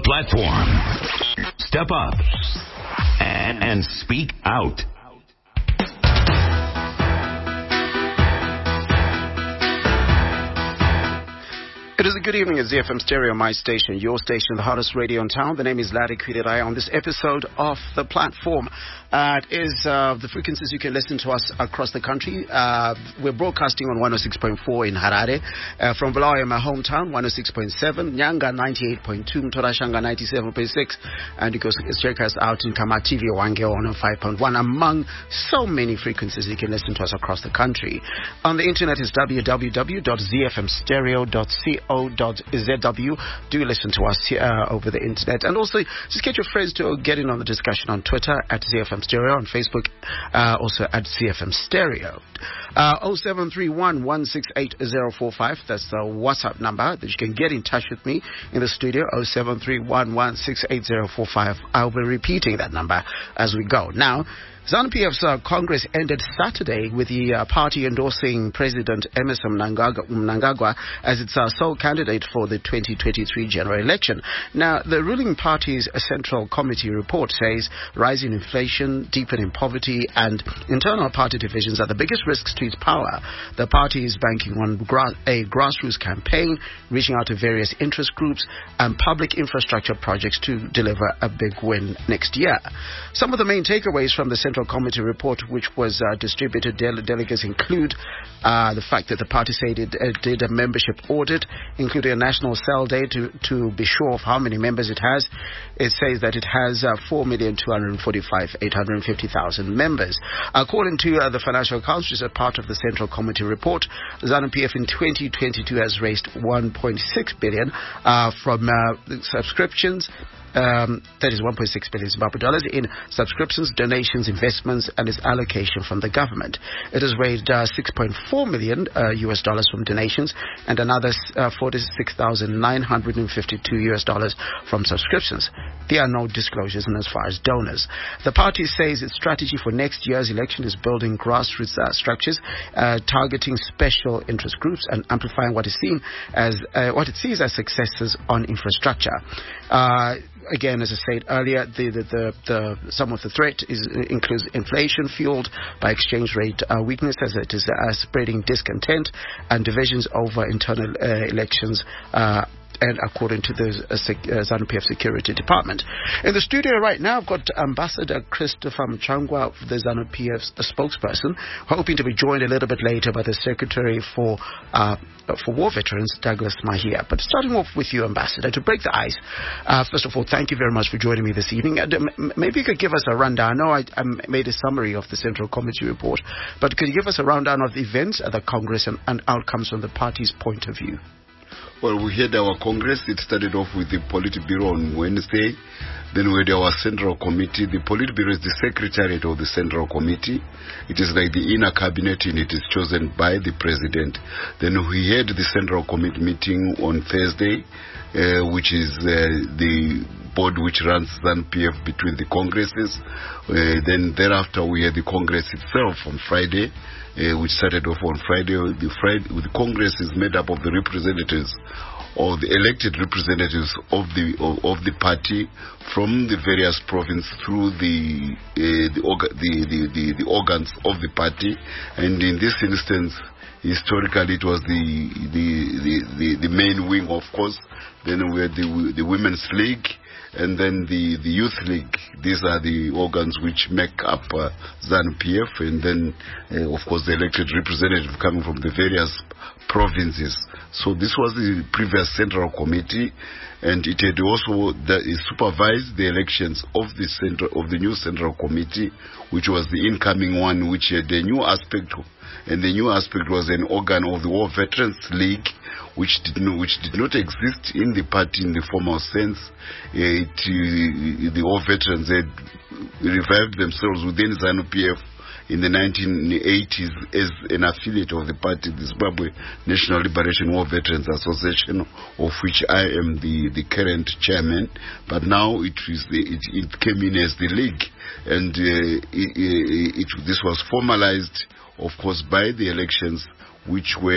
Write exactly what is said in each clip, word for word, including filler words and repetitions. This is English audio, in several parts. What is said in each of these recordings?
platform. Step up and, and speak out. It is a good evening at Z F M Stereo, my station, your station, the hottest radio in town. The name is Larry Kwidirai. On this episode of The Platform, uh, it is uh, the frequencies you can listen to us across the country. Uh, we're broadcasting on one oh six point four in Harare, uh, from Bulawayo, my hometown, one oh six point seven, Nyanga ninety-eight point two, Mtorashanga ninety-seven point six, and you can check us out in Kamativi, Wangeo one oh five point one, among so many frequencies you can listen to us across the country. On the internet is w w w dot z f m stereo dot co dot z w. Do listen to us here uh, over the internet, and also just get your friends to get in on the discussion on Twitter at Z F M Stereo, on Facebook uh, also at Z F M Stereo. uh, oh seven three one, one six eight zero four five, that's the WhatsApp number that you can get in touch with me in the studio. oh seven three one, one six eight zero four five. I'll be repeating that number as we go. Now, ZANU P F's uh, Congress ended Saturday with the uh, party endorsing President Emmerson Mnangagwa, Mnangagwa as its uh, sole candidate for the twenty twenty-three general election. Now, the ruling party's Central Committee report says rising inflation, deepening poverty, and internal party divisions are the biggest risks to its power. The party is banking on gra- a grassroots campaign, reaching out to various interest groups and public infrastructure projects to deliver a big win next year. Some of the main takeaways from the Central Committee report, which was uh, distributed to delegates, include uh, the fact that the party said it uh, did a membership audit, including a national cell day to, to be sure of how many members it has. It says that it has uh, four million two hundred forty-five thousand eight hundred fifty members. According to uh, the Financial Council, as a part of the Central Committee report, ZANU P F in twenty twenty-two has raised one point six billion uh, from uh, subscriptions. Um, that is one point six billion Zimbabwe dollars in subscriptions, donations, investments, and its allocation from the government. It has raised uh, six point four million uh, U S dollars from donations and another uh, forty-six thousand nine hundred fifty-two U S dollars from subscriptions. There are no disclosures in as far as donors. The party says its strategy for next year's election is building grassroots uh, structures, uh, targeting special interest groups, and amplifying what is seen as uh, what it sees as successes on infrastructure. Uh, Again, as I said earlier, the, the, the, the, some of the threat is, includes inflation fueled by exchange rate uh, weakness, as it is uh, spreading discontent and divisions over internal uh, elections. Uh, and according to the uh, uh, ZANU P F Security Department. In the studio right now, I've got Ambassador Christopher Mchangwa, the ZANU P F's spokesperson, hoping to be joined a little bit later by the Secretary for uh, for War Veterans, Douglas Mahia. But starting off with you, Ambassador, to break the ice, uh, first of all, thank you very much for joining me this evening. And, um, maybe you could give us a rundown. I know I, I made a summary of the Central Committee report, but could you give us a rundown of the events at the Congress and, and outcomes from the party's point of view? Well, we had our Congress. It started off with the Politburo on Wednesday. Then we had our Central Committee. The Politburo is the secretariat of the Central Committee. It is like the inner cabinet, and it is chosen by the President. Then we had the Central Committee meeting on Thursday, uh, which is uh, the board which runs ZANU P F between the Congresses. Uh, then thereafter we had the Congress itself on Friday. Uh, which started off on Friday. The, Friday. the Congress is made up of the representatives, or the elected representatives of the of, of the party from the various provinces through the, uh, the, orga, the, the, the the organs of the party. And in this instance, historically, it was the the, the, the, the main wing, of course. Then we had the, the Women's League, and then the, the Youth League. These are the organs which make up uh, ZANU P F, and then, uh, of course, the elected representative coming from the various provinces. So this was the previous Central Committee, and it had also the, it supervised the elections of the central of the new Central Committee, which was the incoming one, which had a new aspect, and the new aspect was an organ of the War Veterans League, which did not, which did not exist in the party in the formal sense. It, uh, the War Veterans had revived themselves within ZANU P F in the nineteen eighties as an affiliate of the party, the Zimbabwe National Liberation War Veterans Association, of which I am the, the current chairman. But now it, is the, it, it came in as the league, and uh, it, it, this was formalized, of course, by the elections, which were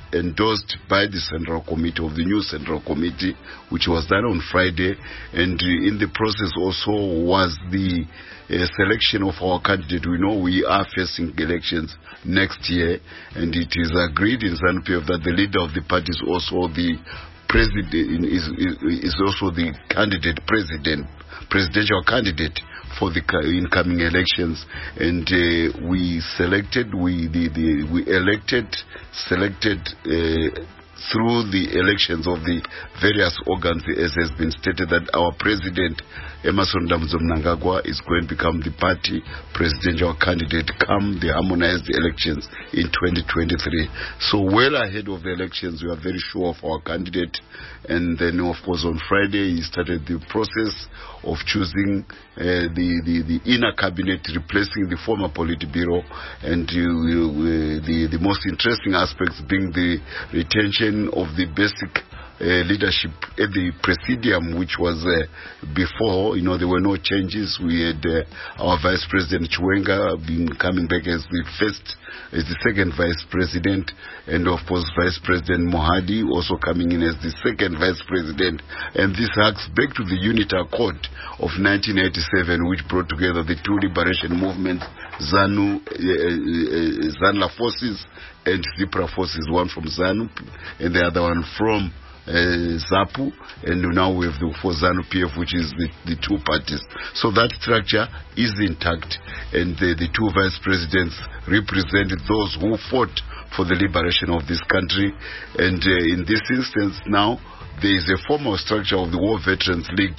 endorsed by the Central Committee of the new Central Committee, which was done on Friday. And uh, in the process also was the uh, selection of our candidate. We know we are facing elections next year, and it is agreed in ZANU-P F that the leader of the party is also the president, is, is, is also the candidate, president, presidential candidate for the incoming elections. And uh, we selected, we the, the we elected, selected uh, through the elections of the various organs, as has been stated, that our president, Emmerson Damzo Mnangagwa, is going to become the party presidential candidate come the harmonized elections in twenty twenty-three. So well ahead of the elections, we are very sure of our candidate. And then, of course, on Friday, he started the process of choosing uh, the, the, the inner cabinet, replacing the former Politburo, and uh, uh, the, the most interesting aspects being the retention of the basic Uh, leadership at the presidium, which was uh, before, you know, there were no changes. We had uh, our Vice President Chiwenga being coming back as the first, as the second Vice President, and of course Vice President Mohadi also coming in as the second Vice President. And this harks back to the Unity Accord of nineteen eighty-seven, which brought together the two liberation movements, ZANU, uh, uh, ZANLA forces and ZIPRA forces, one from ZANU and the other one from Uh, ZAPU, and now we have the for ZANU-P F, which is the, the two parties. So that structure is intact, and the, the two vice presidents represented those who fought for the liberation of this country. And uh, in this instance now, there is a formal structure of the War Veterans League,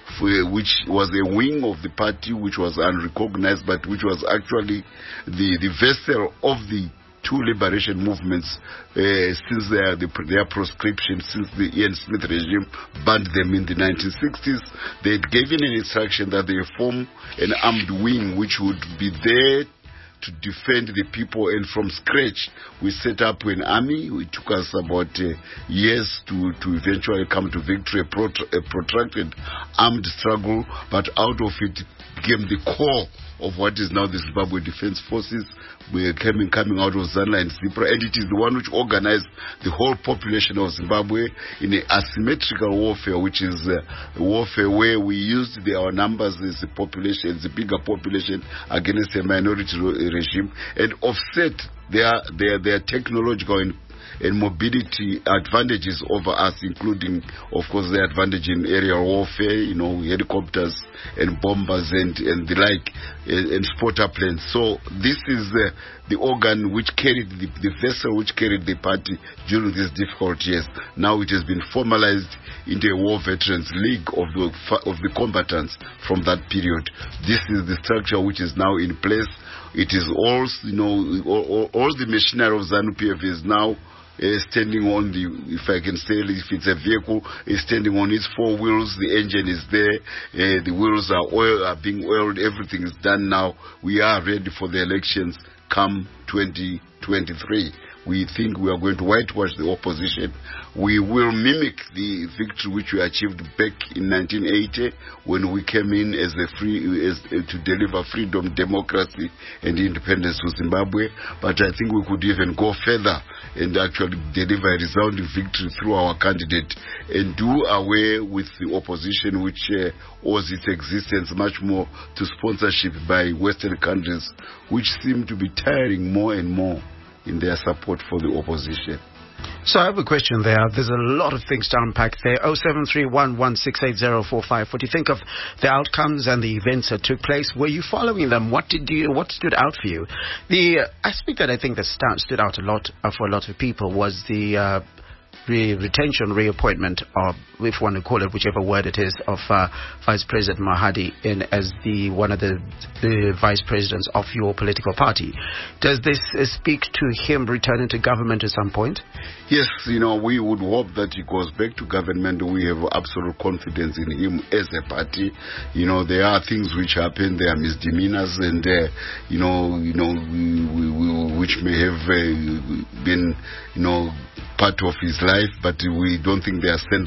which was a wing of the party which was unrecognized, but which was actually the, the vessel of the two liberation movements uh, since their, the, their proscription, since the Ian Smith regime banned them in the nineteen sixties. They had given an instruction that they form an armed wing which would be there to defend the people, and from scratch we set up an army. It took us about uh, years to, to eventually come to victory, a, prot- a protracted armed struggle, but out of it came the core of what is now the Zimbabwe Defense Forces. We are coming, coming out of ZANLA and ZIPRA, and it is the one which organized the whole population of Zimbabwe in an asymmetrical warfare, which is uh, a warfare where we used the, our numbers as the population, the bigger population, against a minority re- regime, and offset their, their, their technological and and mobility advantages over us, including, of course, the advantage in aerial warfare, you know, helicopters and bombers and, and the like, and, and spotter planes. So this is uh, the organ which carried, the, the vessel which carried the party during these difficult years. Now it has been formalized into a War Veterans League of the, of the combatants from that period. This is the structure which is now in place. It is all, you know, all, all, all the machinery of ZANU-P F is now Uh, standing on the, if I can say, if it's a vehicle, is standing on its four wheels. The engine is there. Uh, the wheels are oil, are being oiled. Everything is done now. We are ready for the elections come twenty twenty-three. We think we are going to whitewash the opposition. We will mimic the victory which we achieved back in nineteen eighty when we came in as a free, as, uh, to deliver freedom, democracy, and independence to Zimbabwe. But I think we could even go further and actually deliver a resounding victory through our candidate and do away with the opposition which uh, owes its existence much more to sponsorship by Western countries, which seem to be tiring more and more in their support for the opposition. So I have a question there. There's a lot of things to unpack there. oh seven three one, one six eight zero four five. What do you think of the outcomes and the events that took place? Were you following them? What did you? What stood out for you? The aspect that I think that st- stood out a lot uh, for a lot of people was the uh, re- retention, reappointment of, if one would call it, whichever word it is, of uh, Vice President Mohadi in as the one of the, the vice presidents of your political party. Does this uh, speak to him returning to government at some point? Yes, you know, we would hope that he goes back to government. We have absolute confidence in him as a party. You know, there are things which happen, there are misdemeanors, and uh, you know, you know, we, we, we, which may have uh, been, you know, part of his life, but we don't think they are central. They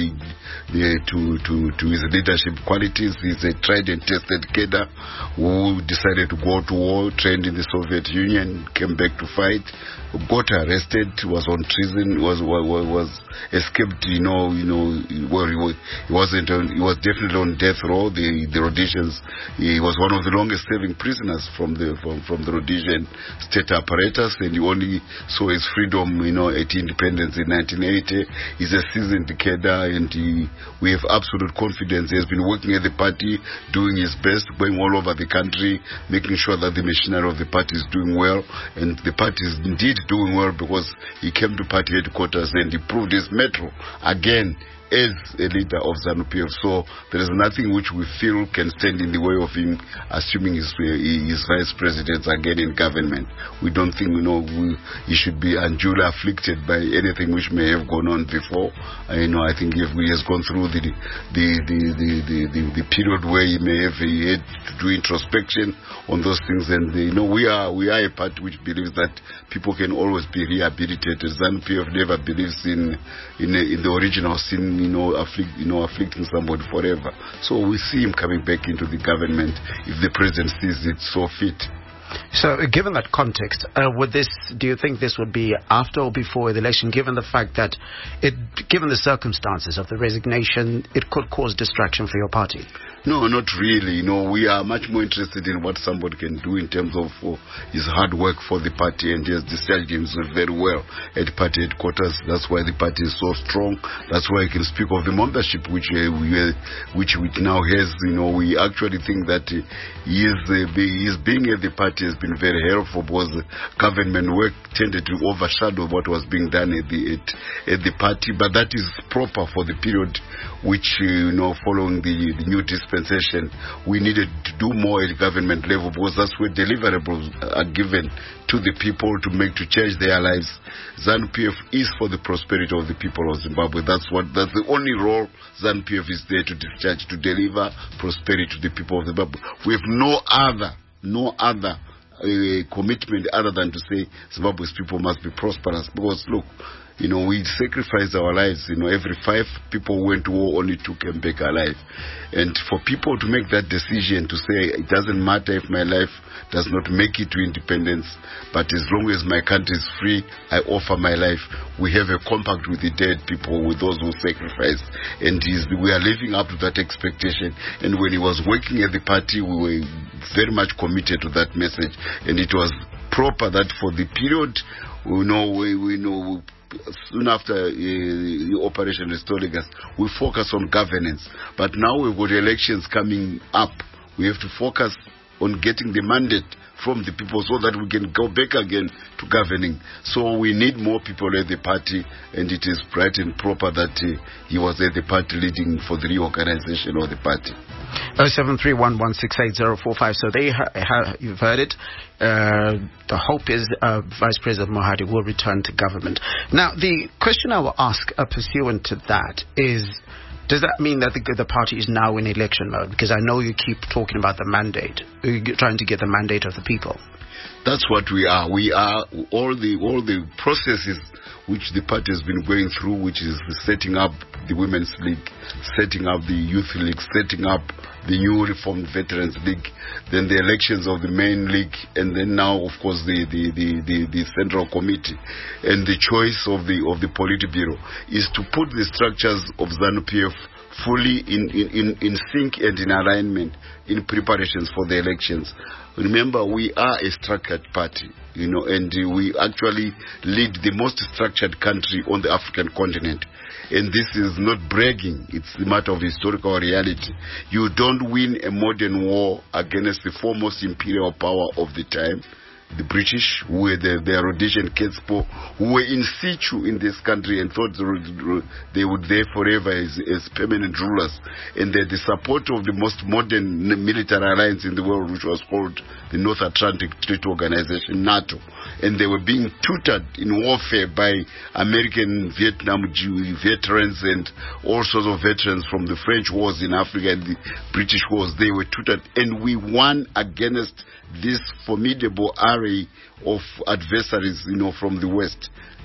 the, the to, to, to his leadership qualities. He's a tried and tested cadre who decided to go to war, trained in the Soviet Union, came back to fight, got arrested, was on treason, was was, was escaped. You know, you know, well, he, was, he wasn't. On, he was definitely on death row. The the Rhodesians. He was one of the longest-serving prisoners from the from, from the Rhodesian state apparatus, and he only saw his freedom, you know, at independence in nineteen eighty. He's a seasoned cadre, and he, we have absolute confidence. He has been working at the party, doing his best, going all over the country, making sure that the machinery of the party is doing well, and the party is indeed doing well because he came to party headquarters and he proved his metro again as a leader of ZANU-P F. So there is nothing which we feel can stand in the way of him assuming his, his vice presidents again in government. We don't think, you know, we, he should be unduly afflicted by anything which may have gone on before. Uh, you know, I think if he has gone through the the the the, the, the, the period where he may have he had to do introspection on those things, and you know, we are we are a party which believes that people can always be rehabilitated. ZANU-P F never believes in in, in the original sin, you know, afflict, you know, afflicting somebody forever. So we see him coming back into the government if the president sees it so fit. So, uh, given that context, uh, would this? Do you think this would be after or before the election? Given the fact that, it, given the circumstances of the resignation, it could cause distraction for your party. No, not really. You know, we are much more interested in what somebody can do in terms of uh, his hard work for the party, and he has discharged himself very well at party headquarters. That's why the party is so strong. That's why I can speak of the membership which uh, we, uh, which which now has. You know, we actually think that uh, he is uh, be, his being at the party has been very helpful because government work tended to overshadow what was being done at the at, at the party. But that is proper for the period which uh, you know, following the, the new dispensation, we needed to do more at government level because that's where deliverables are given to the people to make to change their lives. ZANU-P F is for the prosperity of the people of Zimbabwe. That's what that's the only role ZANU-P F is there to discharge, to deliver prosperity to the people of Zimbabwe. We have no other, no other uh, commitment other than to say Zimbabwe's people must be prosperous. Because look, you know, we sacrificed our lives. You know, every five people who went to war, only two came back alive. And for people to make that decision to say, it doesn't matter if my life does not make it to independence, but as long as my country is free, I offer my life. We have a compact with the dead people, with those who sacrificed. And he's, we are living up to that expectation. And when he was working at the party, we were very much committed to that message. And it was proper that for the period, we know, we, we know, soon after uh, the Operation Restore Legacy, we focus on governance. But now we've got elections coming up. We have to focus on getting the mandate from the people so that we can go back again to governing. So we need more people at the party, and it is right and proper that uh, he was at the party leading for the reorganization of the party. oh seven three one one six eight zero four five. So they ha- ha- you've heard it. Uh, the hope is uh, Vice President Mohadi will return to government. Now, the question I will ask uh, pursuant to that is, does that mean that the, the party is now in election mode? Because I know you keep talking about the mandate, you're trying to get the mandate of the people. That's what we are. We are all the all the processes which the party has been going through, which is setting up the Women's League, setting up the Youth League, setting up the new reformed Veterans League, then the elections of the main league, and then now, of course, the the, the, the, the Central Committee. And the choice of the of the Politburo is to put the structures of ZANU-P F fully in, in, in sync and in alignment in preparations for the elections. Remember, we are a structured party, you know, and we actually lead the most structured country on the African continent. And this is not bragging, it's a matter of historical reality. You don't win a modern war against the foremost imperial power of the time, the British, who were the, the Rhodesian Ketspo, who were in situ in this country and thought they would there forever as, as permanent rulers. And they had the support of the most modern military alliance in the world, which was called the North Atlantic Treaty Organization, NATO. And they were being tutored in warfare by American Vietnam veterans and all sorts of veterans from the French wars in Africa and the British wars. They were tutored, and we won against this formidable array of adversaries, you know, from the West.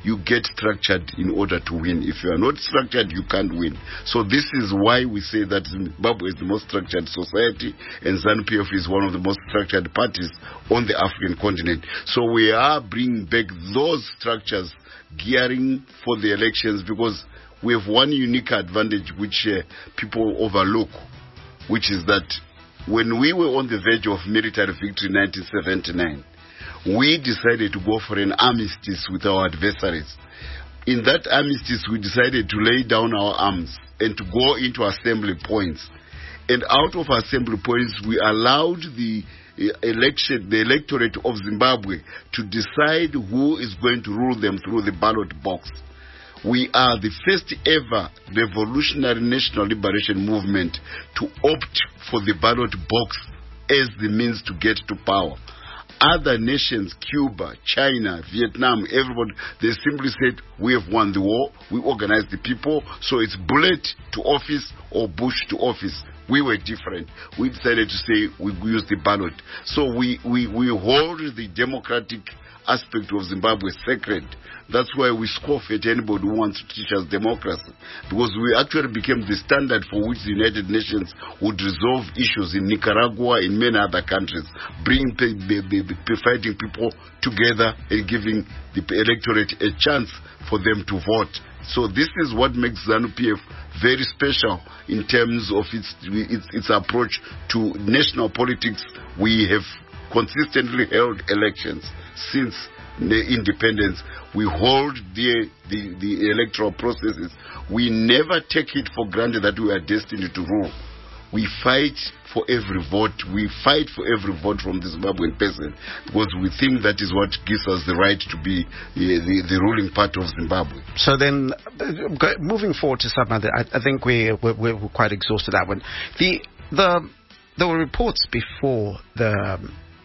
you get structured in order to win. If you are not structured, you can't win. So this is why we say that Zimbabwe is the most structured society, and ZANU P F is one of the most structured parties on the African continent. So we are bringing back those structures, gearing for the elections, because we have one unique advantage which uh, people overlook, which is that when we were on the verge of military victory in nineteen seventy-nine, we decided to go for an armistice with our adversaries. In that armistice, we decided to lay down our arms and to go into assembly points. And out of assembly points, we allowed the election, the electorate of Zimbabwe to decide who is going to rule them through the ballot box. We are the first ever revolutionary national liberation movement to opt for the ballot box as the means to get to power. Other nations, Cuba, China, Vietnam, everybody, they simply said, we have won the war, we organized the people, so it's bullet to office or bush to office. We were different. We decided to say we use the ballot. So we, we, we hold the democratic aspect of Zimbabwe sacred. That's why we scoff at anybody who wants to teach us democracy, because we actually became the standard for which the United Nations would resolve issues in Nicaragua, in many other countries, bringing the, the, the, the fighting people together and giving the electorate a chance for them to vote. So this is what makes ZANU P F very special in terms of its, its, its approach to national politics. We have consistently held elections since the independence. We hold the, the, the electoral processes. We never take it for granted that we are destined to rule. We fight for every vote. We fight for every vote from the Zimbabwean peasant, because we think that is what gives us the right to be the, the, the ruling part of Zimbabwe. So then, uh, moving forward to some other, I, I think we, we're, we're quite exhausted that one. The, the, there were reports before the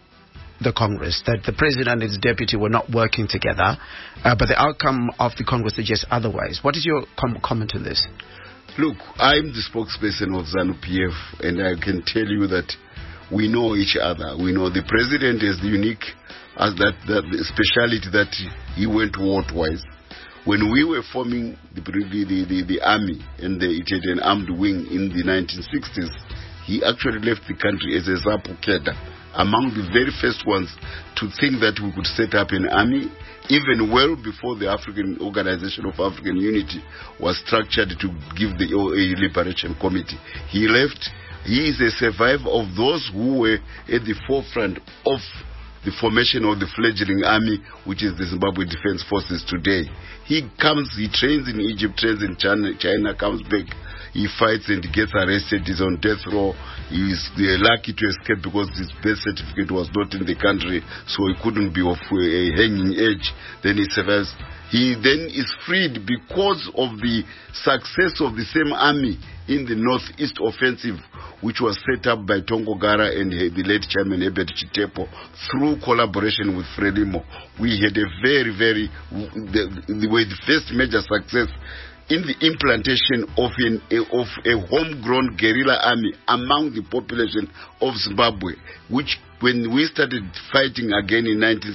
the Congress that the president and his deputy were not working together, uh, but the outcome of the Congress suggests otherwise. What is your com- comment on this? Look, I'm the spokesperson of ZANU P F, and I can tell you that we know each other. We know the president is unique as that, that the speciality that he went to war twice. When we were forming the, the, the, the army, and the, it had an armed wing in the nineteen sixties, he actually left the country as a ZAPU cadre, among the very first ones to think that we could set up an army, even well before the African Organization of African Unity was structured to give the O A Liberation Committee. He left. He is a survivor of those who were at the forefront of the formation of the fledgling army, which is the Zimbabwe Defense Forces today. He comes, he trains in Egypt, trains in China, China comes back. He fights and gets arrested. He's on death row. He's lucky to escape because his birth certificate was not in the country, so he couldn't be of a hanging age. Then he survives. He then is freed because of the success of the same army in the Northeast Offensive, which was set up by Tongogara and the late chairman Herbert Chitepo through collaboration with Frelimo. We had a very, very, the, the, the first major success in the implantation of, an, of a homegrown guerrilla army among the population of Zimbabwe, which when we started fighting again in nineteen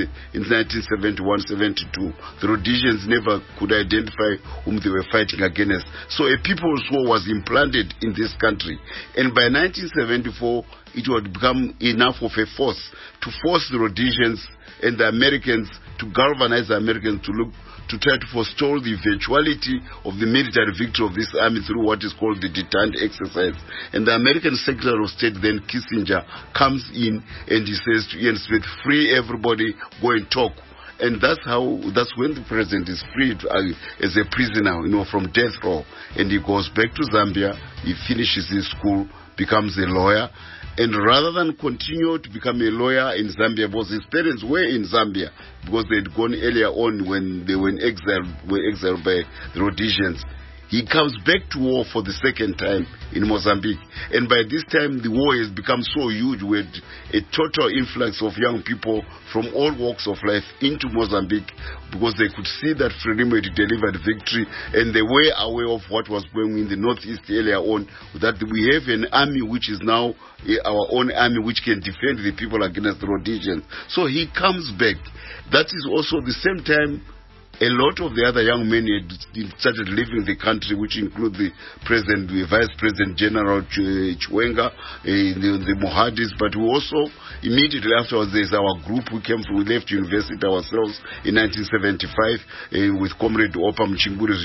seventy-one seventy-two, the Rhodesians never could identify whom they were fighting against. So a people's war was implanted in this country. And by nineteen seventy-four, it had become enough of a force to force the Rhodesians and the Americans, to galvanize the Americans to look to try to forestall the eventuality of the military victory of this army through what is called the deterrent exercise. And the American Secretary of State, then Kissinger, comes in and he says to Ian Smith, free everybody, go and talk. And that's how, that's when the president is freed uh, as a prisoner, you know, from death row. And he goes back to Zambia, he finishes his school, becomes a lawyer. And rather than continue to become a lawyer in Zambia, because his parents were in Zambia, because they had gone earlier on when they were in exile, were exiled by the Rhodesians, he comes back to war for the second time in Mozambique. And by this time, the war has become so huge with a total influx of young people from all walks of life into Mozambique, because they could see that Frelimo had delivered victory, and they were aware of what was going in the Northeast earlier on, that we have an army which is now our own army which can defend the people against the Rhodesians. So he comes back. That is also the same time A lot of the other young men had started leaving the country, which include the president, the vice president general Ch- Chiwenga, uh, the, the Mohadis, but we also immediately afterwards there's our group. We came from, we left university ourselves in nineteen seventy-five uh, with Comrade Opam Chinguri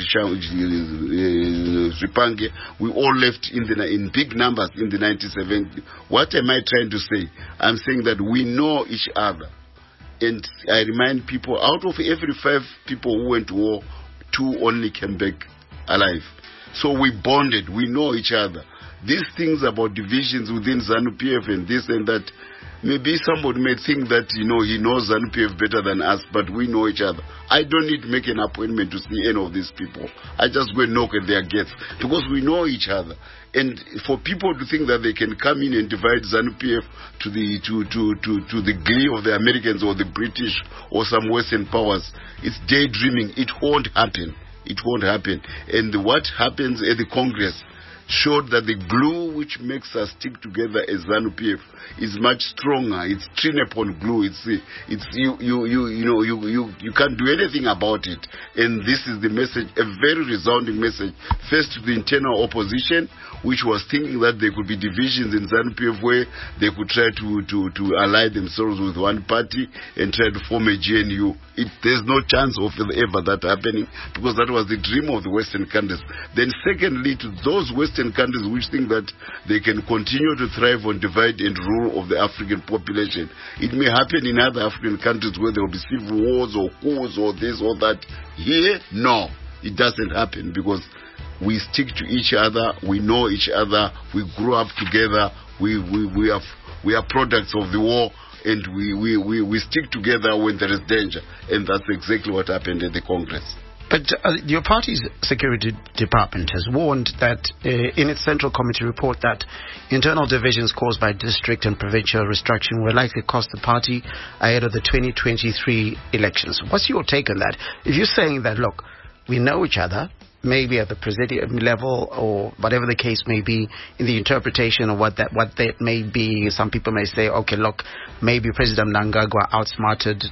Zipange. We all left in the in big numbers in the nineteen seventies. What am I trying to say? I'm saying that we know each other. And I remind people, out of every five people who went to war, two only came back alive. So we bonded, we know each other. These things about divisions within ZANU-P F and this and that, maybe somebody may think that, you know, he knows ZANU-P F better than us, but we know each other. I don't need to make an appointment to see any of these people. I just go and knock at their gates because we know each other. And for people to think that they can come in and divide ZANU-P F to the to, to, to, to the glee of the Americans or the British or some Western powers, it's daydreaming. It won't happen. It won't happen. And what happens at the Congress showed that the glue which makes us stick together as ZANU-P F is much stronger. It's thin upon glue. It's it's you you you you know you you you can't do anything about it. And this is the message, a very resounding message. First to the internal opposition, which was thinking that there could be divisions in ZANU-P F where they could try to to to ally themselves with one party and try to form a G N U. It, there's no chance of ever that happening because that was the dream of the Western countries. Then secondly, to those Western countries which think that they can continue to thrive on divide and rule of the African population. It may happen in other African countries where there will be civil wars or coups or this or that. Here, no, it doesn't happen because we stick to each other, we know each other, we grew up together, we we, we, are, we are products of the war, and we, we, we, we stick together when there is danger. And that's exactly what happened at the Congress. But uh, your party's security department has warned that uh, in its Central Committee report that internal divisions caused by district and provincial restructuring will likely cost the party ahead of the twenty twenty-three elections. What's your take on that? If you're saying that, look, we know each other, maybe at the presidium level or whatever the case may be, in the interpretation of what that what that may be, some people may say, okay, look, maybe President Mnangagwa outsmarted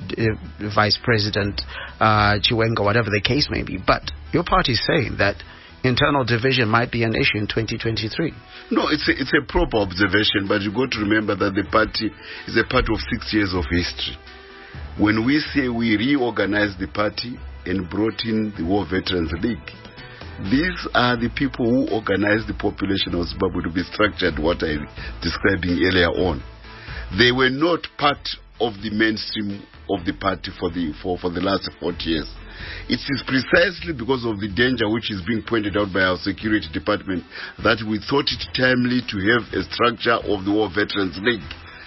uh, uh, Vice President uh, Chiwenga, whatever the case may be. But your party is saying that internal division might be an issue in twenty twenty-three. No, it's a, it's a proper observation, but you got to remember that the party is a part of six years of history. When we say we reorganized the party and brought in the War Veterans League, these are the people who organized the population of Zimbabwe to be structured, what I was describing earlier on. They were not part of the mainstream of the party for the for, for the last forty years. It is precisely because of the danger which is being pointed out by our security department that we thought it timely to have a structure of the War Veterans League.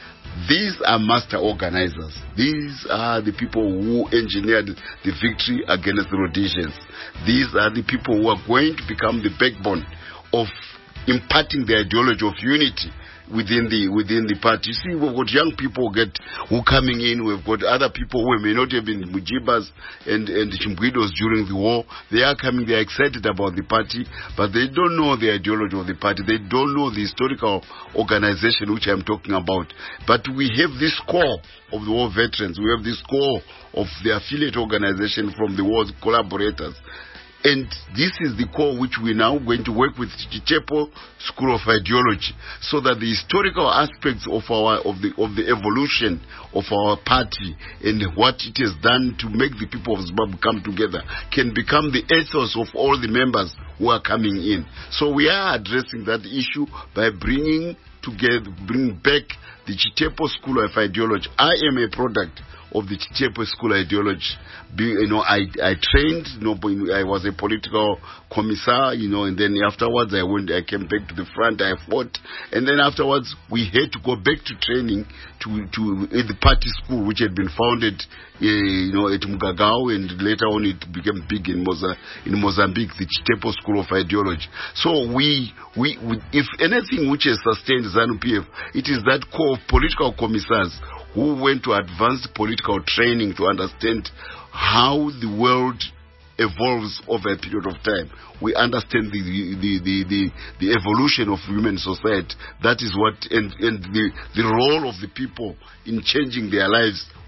These are master organizers. These are the people who engineered the victory against the Rhodesians. These are the people who are going to become the backbone of imparting the ideology of unity within the within the party. You see, we've got young people get who coming in. We've got other people who may not have been Mujibas and and Chimbwidos during the war. They are coming. They are excited about the party, but they don't know the ideology of the party. They don't know the historical organization which I'm talking about. But we have this core of the war veterans. We have this core of the affiliate organization from the war's collaborators. And this is the core which we're now going to work with Chichepo School of Ideology, so that the historical aspects of our of the of the evolution of our party and what it has done to make the people of Zimbabwe come together can become the ethos of all the members who are coming in. So we are addressing that issue by bringing together, bring back the Chichepo School of Ideology. I am a product of the Chichepo School ideology. Be, you know, I I trained. You know, I was a political commissar. You know, and then afterwards I went. I came back to the front. I fought, and then afterwards we had to go back to training to to uh, the party school, which had been founded, uh, you know, at Mugagao, and later on it became big in Moza, in Mozambique, the Chichepo School of Ideology. So we, we we if anything which has sustained ZANU-P F, it is that core of political commissars who went to advanced political training to understand how the world evolves over a period of time. We understand the the the the, the evolution of human society. That is what and, and the, the role of the people in changing their lives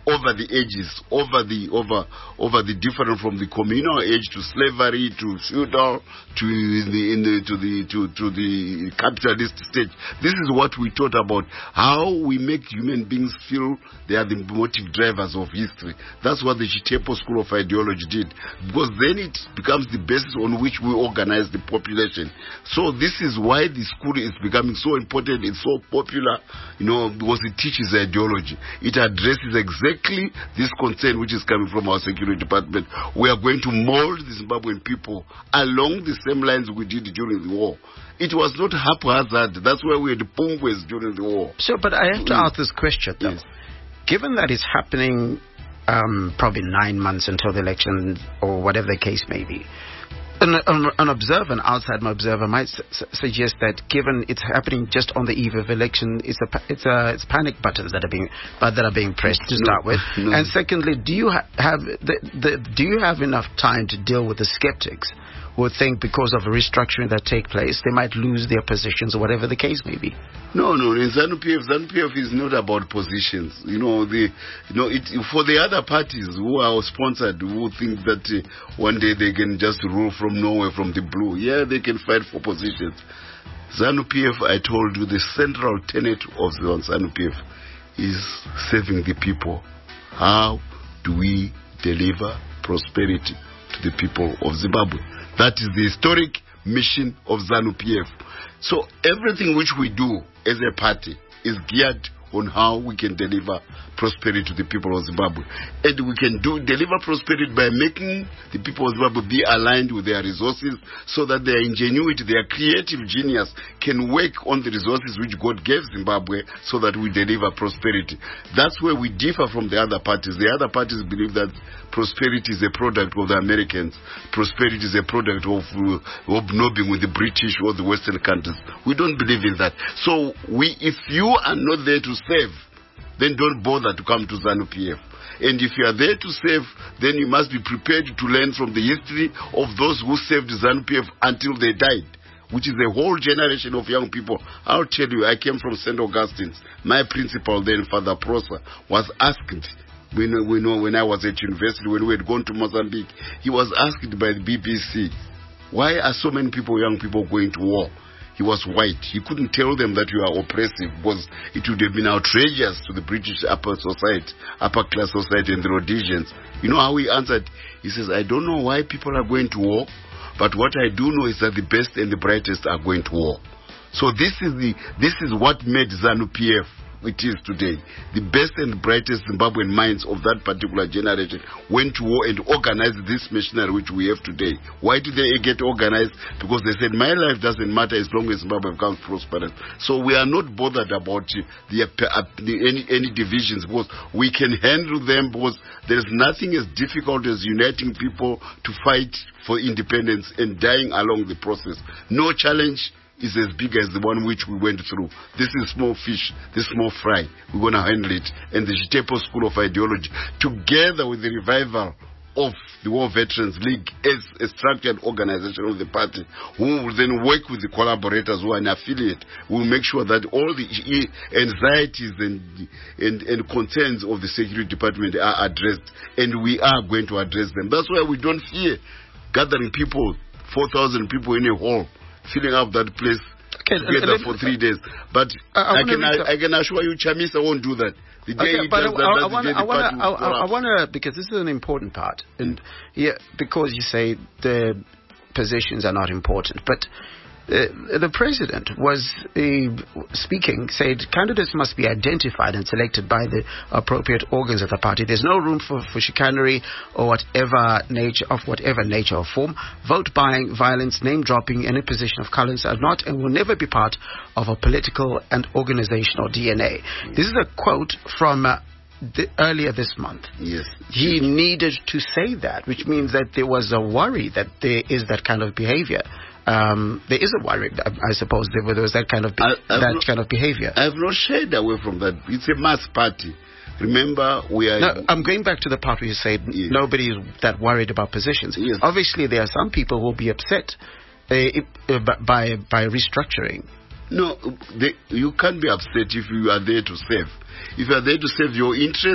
over the ages, over the over over the different from the communal age to slavery to feudal to the, in the to the to, to the capitalist stage. This is what we taught about, how we make human beings feel they are the motive drivers of history. That's what the Chitepo School of Ideology did, because then it becomes the basis on which we organize the population. So this is why the school is becoming so important. It's so popular, you know, because it teaches ideology. It addresses exactly this concern which is coming from our security department. We are going to mold the Zimbabwean people along the same lines we did during the war. It was not haphazard. That's why we had the Pumbwes during the war. So, but I have to ask this question, though. Yes. Given that it's happening um, probably nine months until the election, or whatever the case may be, An, an, an observer, an outside observer, might su- suggest that given it's happening just on the eve of election, it's a it's a it's panic buttons that are being but that are being pressed to No, start with. no. And secondly, do you ha- have the, the do you have enough time to deal with the skeptics who think because of a restructuring that take place they might lose their positions or whatever the case may be? No, no. In ZANU-P F, ZANU-P F is not about positions. You know, the, you know, it for the other parties who are sponsored, who think that uh, one day they can just rule from nowhere, from the blue. Yeah, they can fight for positions. ZANU-P F, I told you, the central tenet of the ZANU-P F is serving the people. How do we deliver prosperity to the people of Zimbabwe? That is the historic mission of ZANU-P F. So everything which we do as a party is geared on how we can deliver prosperity to the people of Zimbabwe. And we can do deliver prosperity by making the people of Zimbabwe be aligned with their resources, so that their ingenuity, their creative genius can work on the resources which God gave Zimbabwe, so that we deliver prosperity. That's where we differ from the other parties. The other parties believe that prosperity is a product of the Americans. Prosperity is a product of uh, hobnobbing with the British or the Western countries. We don't believe in that. So we, if you are not there to save, then don't bother to come to ZANU-P F. And if you are there to save, then you must be prepared to learn from the history of those who saved ZANU-P F until they died, which is a whole generation of young people. I'll tell you, I came from Saint Augustine's. My principal then, Father Prosser, was asked, we know, we know when I was at university, when we had gone to Mozambique, he was asked by the B B C, why are so many people, young people, going to war? He was white. He couldn't tell them that you are oppressive, because it would have been outrageous to the British upper society, upper class society and the Rhodesians. You know how he answered? He says, I don't know why people are going to war, but what I do know is that the best and the brightest are going to war. So this is the this is what made ZANU-P F it is today. The best and brightest Zimbabwean minds of that particular generation went to war and organized this machinery which we have today. Why did they get organized? Because they said, my life doesn't matter as long as Zimbabwe becomes prosperous. So we are not bothered about uh, the, uh, the any, any divisions, because we can handle them, because there is nothing as difficult as uniting people to fight for independence and dying along the process. No challenge is as big as the one which we went through. This is small fish, this small fry. We're going to handle it. And the Chitepo School of Ideology, together with the revival of the War Veterans League as a structured organization of the party, who will then work with the collaborators who are an affiliate, will make sure that all the anxieties and, and, and concerns of the security department are addressed. And we are going to address them. That's why we don't fear gathering people, four thousand people in a hall, filling up that place okay, together uh, for three days. But I, I, I can I, I can assure you, Chamisa won't do that. The day okay, he but does I, that, I, that's I wanna, the day I the wanna, party will I, I collapse. want to, because this is an important part, and yeah, because you say the positions are not important, but Uh, the president was uh, speaking, said candidates must be identified and selected by the appropriate organs of the party. There's no room for, for chicanery or whatever nature of whatever nature or form. Vote buying, violence, name dropping, any position of colors are not and will never be part of a political and organizational D N A. This is a quote from uh, the, earlier this month. Yes. He needed to say that, which means that there was a worry that there is that kind of behavior. Um, there is a worry, I suppose, there was that kind of be- I, that not, kind of behavior. I have not shied away from that. It's a mass party. Remember, we are. No, I'm going back to the part where you said yes. Nobody is that worried about positions. Yes. Obviously, there are some people who will be upset uh, if, uh, by by restructuring. No, they, you can't be upset if you are there to serve. If you are there to serve your interests,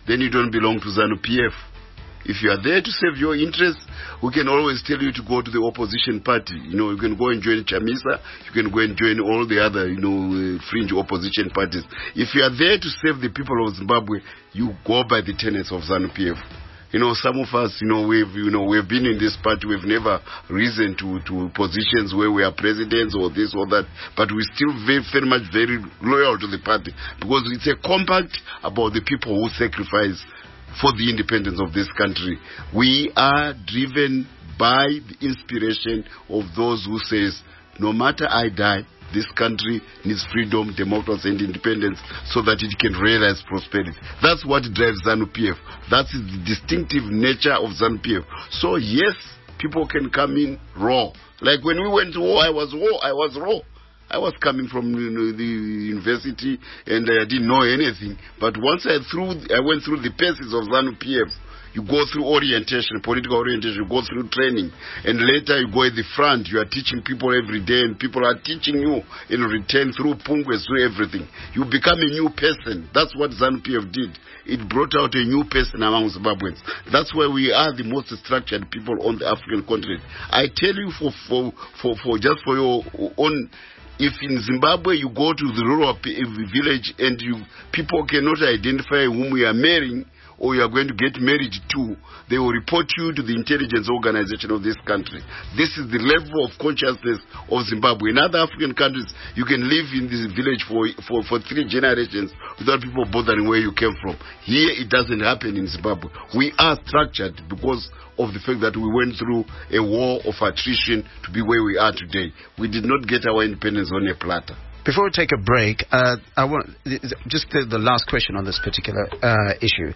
then you don't belong to ZANU P F. If you are there to serve your interests, we can always tell you to go to the opposition party. You know, you can go and join Chamisa. You can go and join all the other, you know, uh, fringe opposition parties. If you are there to serve the people of Zimbabwe, you go by the tenets of ZANU P F. You know, some of us, you know, we've, you know, we've been in this party. We've never risen to, to positions where we are presidents or this or that. But we're still very, very much very loyal to the party because it's a compact about the people who sacrifice for the independence of this country. We are driven by the inspiration of those who says, no matter I die, this country needs freedom, democracy, and independence so that it can realize prosperity. That's what drives ZANU P F. That's the distinctive nature of ZANU P F. So yes, people can come in raw. Like when we went to war, I was raw. I was raw. I was coming from you know, the university and I didn't know anything. But once I through, I went through the paces of ZANU P F. You go through orientation, political orientation, you go through training. And later you go at the front, you are teaching people every day and people are teaching you in return through Pungwes, through everything. You become a new person. That's what ZANU P F did. It brought out a new person among Zimbabweans. That's why we are the most structured people on the African continent. I tell you for, for, for, for just for your own... If in Zimbabwe you go to the rural village and you people cannot identify whom we are marrying or you are going to get married to, they will report you to the intelligence organization of this country. This is the level of consciousness of Zimbabwe. In other African countries, you can live in this village for, for, for three generations without people bothering where you came from. Here, it doesn't happen in Zimbabwe. We are structured because of the fact that we went through a war of attrition to be where we are today. We did not get our independence on a platter. Before we take a break, uh, I want just the, the last question on this particular uh, issue.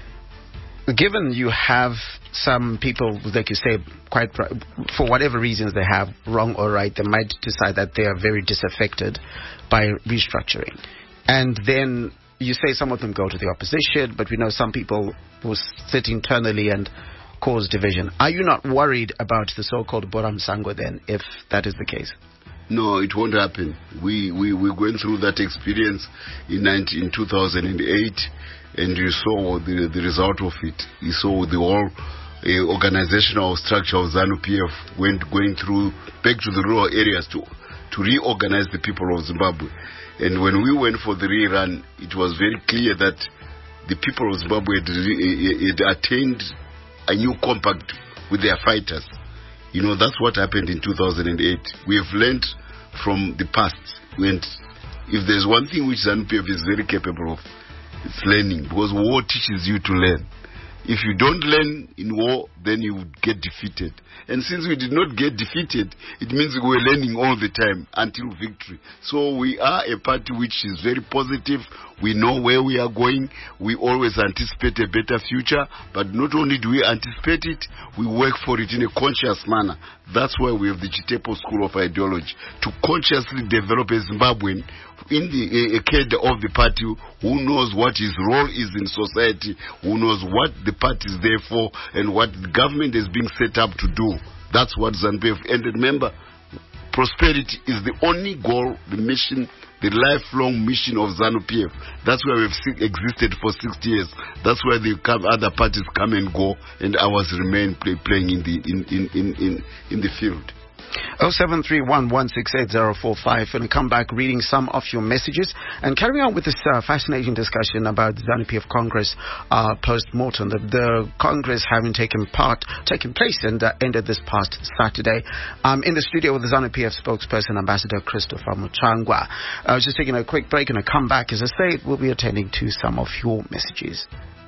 Given you have some people, like you say, quite for whatever reasons they have, wrong or right, they might decide that they are very disaffected by restructuring. And then you say some of them go to the opposition, but we know some people who sit internally and cause division. Are you not worried about the so-called Bora Msango then, if that is the case? No, it won't happen. We we we went through that experience in nineteen, in two thousand eight, and you saw the the result of it. You saw the whole uh, organizational structure of ZANU P F went going through back to the rural areas to to reorganize the people of Zimbabwe. And when we went for the rerun, it was very clear that the people of Zimbabwe had, had attained a new compact with their fighters. You know, that's what happened in two thousand eight. We have learned from the past. And if there's one thing which ZANU P F is very capable of, it's learning. Because war teaches you to learn. If you don't learn in war, then you would get defeated. And since we did not get defeated, it means we were learning all the time until victory. So we are a party which is very positive. We know where we are going. We always anticipate a better future. But not only do we anticipate it, we work for it in a conscious manner. That's why we have the Chitepo School of Ideology, to consciously develop a Zimbabwean in the a cadre of the party who knows what his role is in society, who knows what the party is there for, and what the government is being set up to do. That's what ZANU P F. And remember, prosperity is the only goal, the mission, the lifelong mission of ZANU P F. That's why we've existed for sixty years. That's why the other parties come and go, and ours remain play, playing in the in in in in, in the field. oh seven three one, one six eight zero four five. Going to come back reading some of your messages and carry on with this uh, fascinating discussion about the ZANU P F Congress uh, post-mortem. The, the Congress having taken part, taken place and uh, ended this past Saturday. Um, in the studio with the ZANU P F spokesperson, Ambassador Christopher Muchangwa. I was just taking a quick break and I come back. As I say, we'll be attending to some of your messages.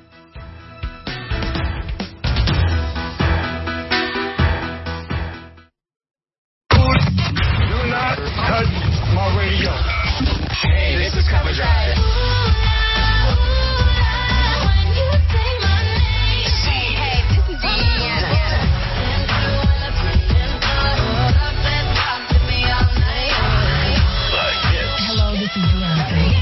Hey, this is Cover Drive. Hey, this is Deanna. Hello, this is Beyonce.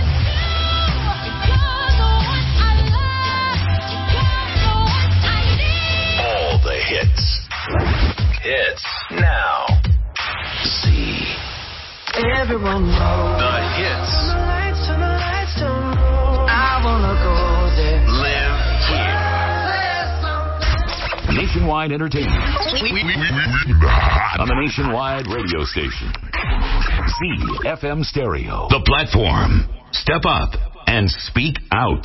All the hits. Hits now. See. Everyone knows The hits. the lights, turn the lights down low. I wanna go there. Live nationwide entertainment on the nationwide radio station. Z F M Stereo. The platform. Step up and speak out.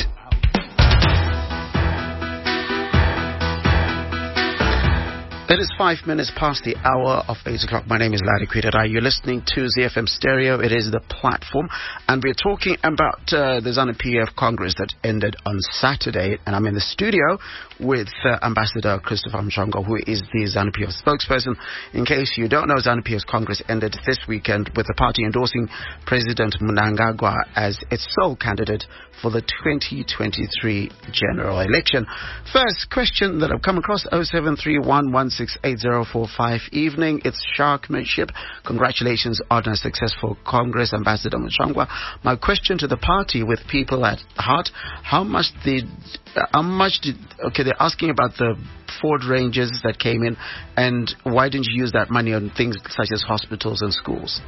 It is five minutes past the hour of eight o'clock. My name is Larry Kwirirayi. You're listening to Z F M Stereo. It is the platform. And we're talking about uh, the ZANU P F Congress that ended on Saturday. And I'm in the studio with uh, Ambassador Christopher Mshongwa, who is the ZANU P F spokesperson. In case you don't know, ZANU P F's Congress ended this weekend with the party endorsing President Mnangagwa as its sole candidate for the twenty twenty-three general election. First question that I've come across, oh seven three one one six eight zero four five. Evening, it's Sharkmanship. Congratulations on a successful Congress, Ambassador Mshongwa. My question to the party, with people at heart, how much did, how much did, okay, they're asking about the Ford Rangers that came in, and why didn't you use that money on things such as hospitals and schools?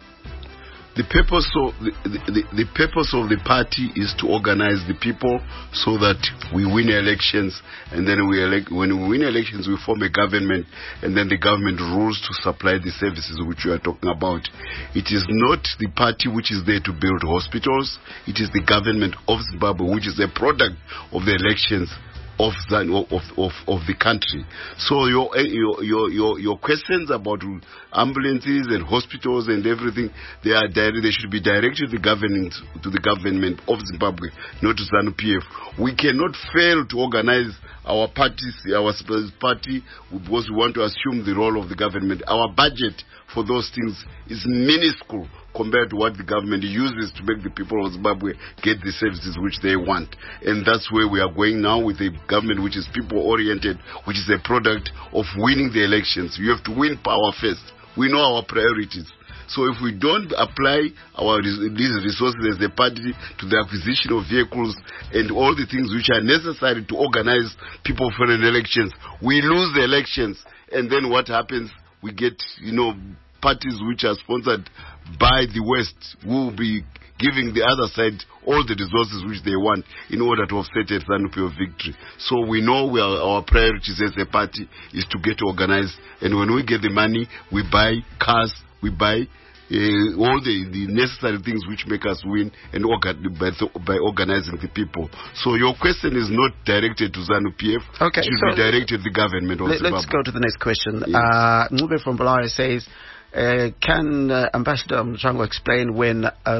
The purpose of the, the, the purpose of the party is to organize the people so that we win elections, and then we elect. When we win elections, we form a government, and then the government rules to supply the services which we are talking about. It is not the party which is there to build hospitals. It is the government of Zimbabwe which is a product of the elections of the, of, of, of the country. So your, your your your your questions about ambulances and hospitals and everything, they are direct, they should be directed to the government to the government of Zimbabwe, not to ZANU P F. We cannot fail to organize our parties, our party, because we want to assume the role of the government. Our budget for those things is minuscule compared to what the government uses to make the people of Zimbabwe get the services which they want. And that's where we are going now, with a government which is people-oriented, which is a product of winning the elections. You have to win power first. We know our priorities. So if we don't apply our these resources as a party to the acquisition of vehicles and all the things which are necessary to organize people for an elections, we lose the elections. And then what happens? We get, you know, parties which are sponsored by the West will be giving the other side all the resources which they want in order to offset a ZANU P F victory. So we know we are, our priorities as a party is to get organized, and when we get the money, we buy cars, we buy Uh, all the, the necessary things which make us win, and organ by, th by organizing the people. So your question is not directed to ZANU P F. Okay, it should so be directed to the government of let, Zimbabwe. Let's go to the next question. Yes. Uh, Ngube from Bulawayo says, uh, can uh, Ambassador Mshongwa explain when uh, uh,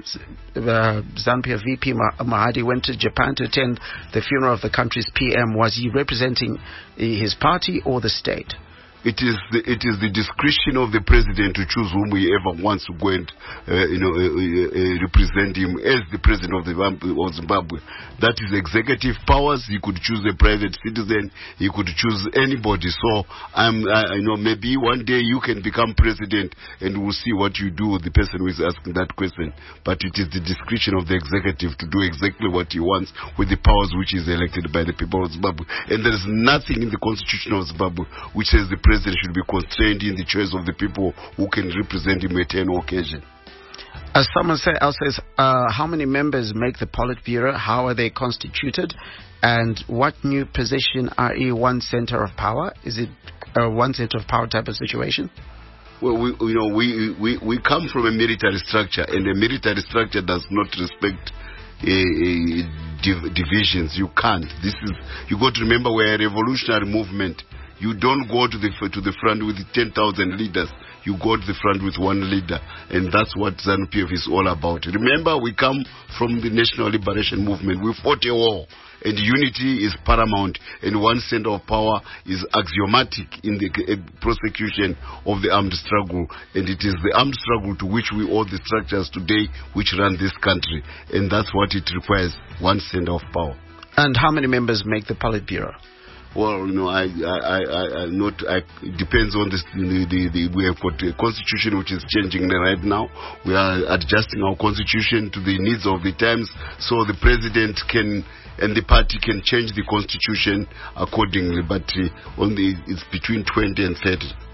ZANU P F V P Mahadi went to Japan to attend the funeral of the country's P M? Was he representing his party or the state? It is the it is the discretion of the president to choose whom he ever wants to go and uh, you know uh, uh, represent him as the president of the of Zimbabwe. That is executive powers. He could choose a private citizen. He could choose anybody. So I'm I, you know maybe one day you can become president, and we'll see what you do with the person who is asking that question. But it is the discretion of the executive to do exactly what he wants with the powers which is elected by the people of Zimbabwe. And there is nothing in the constitution of Zimbabwe which says the president president should be constrained in the choice of the people who can represent him at any occasion. As someone say, else says, uh, how many members make the Politburo? How are they constituted? And what new position, that is one center of power? Is it a one center of power type of situation? Well, we, you know, we, we, we come from a military structure, and a military structure does not respect uh, uh, div divisions. You can't. This is, you got to remember, we're a revolutionary movement. You don't go to the to the front with ten thousand leaders. You go to the front with one leader, and that's what ZANU P F is all about. Remember, we come from the National Liberation Movement. We fought a war, and unity is paramount, and one center of power is axiomatic in the uh, prosecution of the armed struggle, and it is the armed struggle to which we owe the structures today which run this country, and that's what it requires, one center of power. And how many members make the Politburo? Well, you know, I, I, I, I not. I, it depends on this. The, the, the, we have got a constitution which is changing right now. We are adjusting our constitution to the needs of the times, so the president can and the party can change the constitution accordingly. But uh, only it's between twenty and thirty.